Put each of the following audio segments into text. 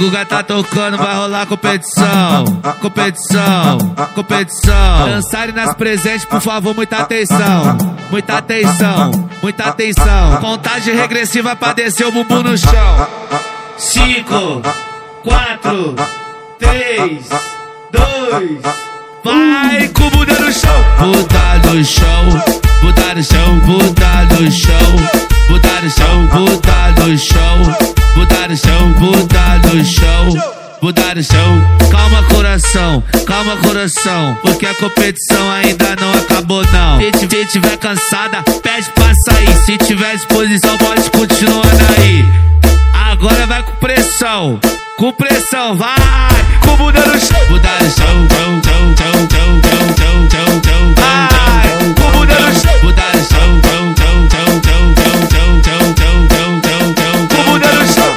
Guga tá tocando, vai rolar competição. Competição, competição. Dançarem nas presentes, por favor, muita atenção. Muita atenção, muita atenção. Contagem regressiva pra descer o bumbum no chão. 5, 4, 3, 2. Vai com o bunda no chão. Bunda no chão, bunda no chão, bunda no chão. Bunda no chão, bunda no chão. Bunda no chão, bunda no chão. Bunda no chão. Calma coração, porque a competição ainda não acabou não. Se tiver cansada, pede pra sair. Se tiver disposição, pode continuar aí. Agora vai com pressão, vai com bunda no chão. Bunda no chão, chão, chão, chão, chão, chão, chão, chão, chão. Vai com bunda no chão. Bunda no chão, chão, chão, chão, chão, chão, chão, chão, chão, chão, chão, chão. Com bunda no chão.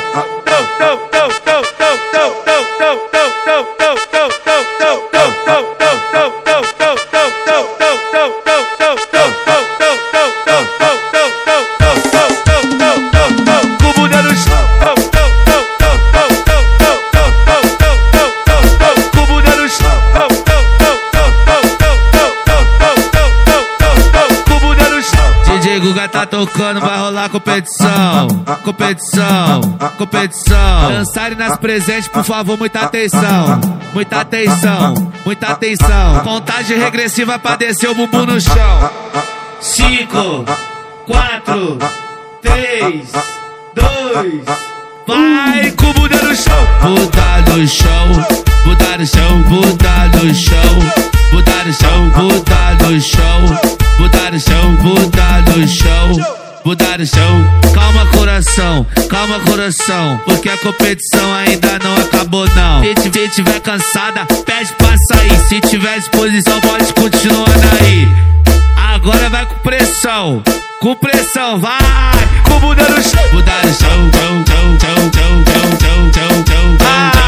Guga tá tocando, vai rolar competição. Competição, competição. Dançarem nas presentes, por favor, muita atenção. Muita atenção, muita atenção. Contagem regressiva pra descer o bumbum no chão. 5, 4, 3, 2. Vai com o bunda no chão. Bunda no chão, bunda no chão, bunda no chão. Bunda no chão, bunda no chão. Bunda no chão, bunda no chão. Bunda no chão. Calma coração, porque a competição ainda não acabou não. Se tiver cansada, pede pra sair. Se tiver disposição, pode continuar aí. Agora vai com pressão, vai com bunda no chão. Bunda no chão, chão, chão, chão, chão, chão, chão, chão, chão.